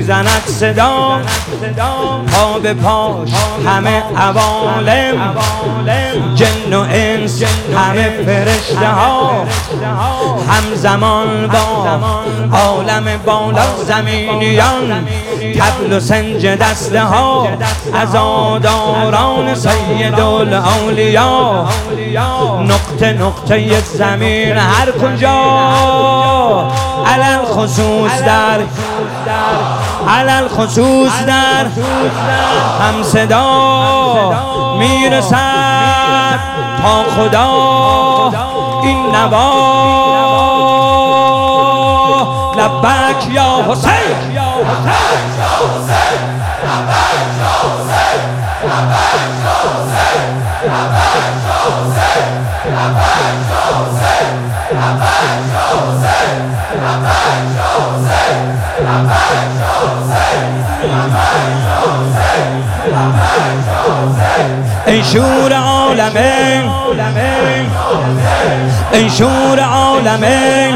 میزند صدا پا به پاش همه عوالم، جن و انس همه فرشته ها، همزمان با عالم بالا زمینیان، طبل و سنج دسته ها، عزاداران سید الاولیا، نقطه نقطه زمین هر کجا، علل خصوص در هم صدا میرسد تا خدا این نوا. لبک یا حسین، ای شور عالمین، ای شور عالمین،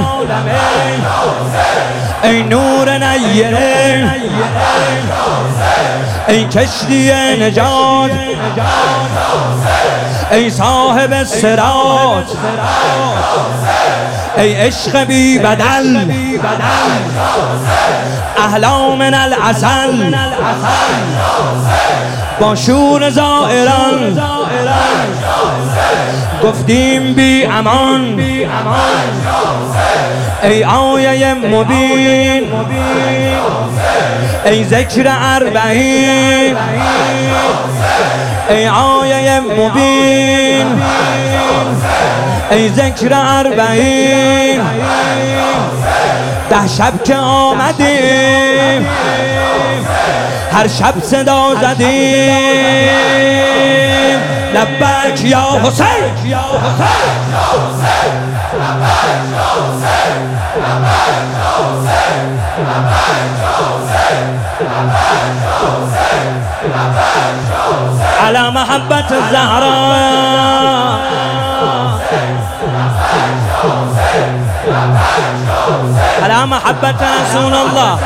ای نور نیرین، ای کشتی نجات، ای صاحب الصراط، ای عشق بی بدل، احلا من العسل، با شور زائران گفتیم بی امان، ای آیه مبین، ای ذکر اربعین، ای آیه مبین، ای ذکر اربعین. 10 شب که آمدیم هر شب صدا زدیم، لبک یا حسین، على محبت الزهراء، على محبة رسول الله،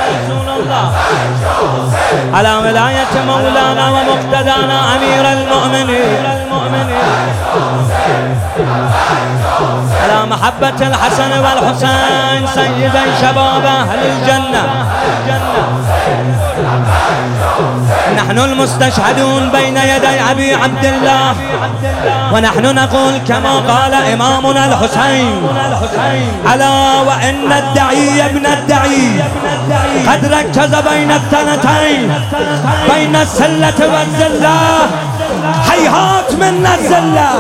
على ولاية مولانا ومقتدانا أمير المؤمنين، على محبة الحسن والحسين سيدي شباب أهل الجنة. نحن المستشهدون بين يدي أبي عبد الله، ونحن نقول كما قال إمامنا الحسين: ألا وإن الدعي ابن الدعي قد ركز بين الثنتين، بين السلة والذلة، هيهات من الذلة.